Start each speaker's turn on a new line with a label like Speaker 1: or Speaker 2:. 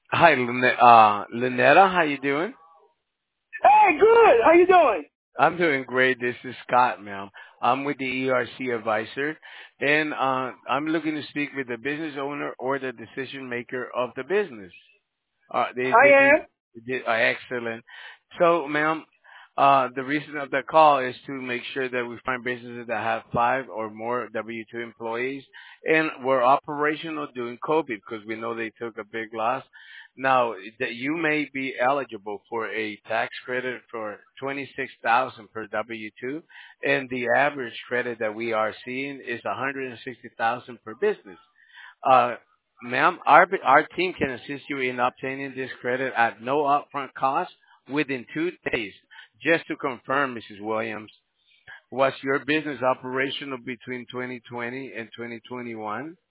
Speaker 1: Hi, Lynetta. How you doing?
Speaker 2: Hey, good. How you doing?
Speaker 1: I'm doing great. This is Scott, ma'am. I'm with the ERC advisor, and I'm looking to speak with the business owner or the decision maker of the business.
Speaker 2: I am.
Speaker 1: Excellent. So, ma'am, the reason of the call is to make sure that we find businesses that have 5 or more W-2 employees, and we're operational during COVID because we know they took a big loss. Now, that you may be eligible for a tax credit for 26,000 per W-2, and the average credit that we are seeing is 160,000 per business. Uh, Ma'am, our team can assist you in obtaining this credit at no upfront cost within 2 days. Just to confirm, Mrs. Williams, was your business operational between 2020 and 2021?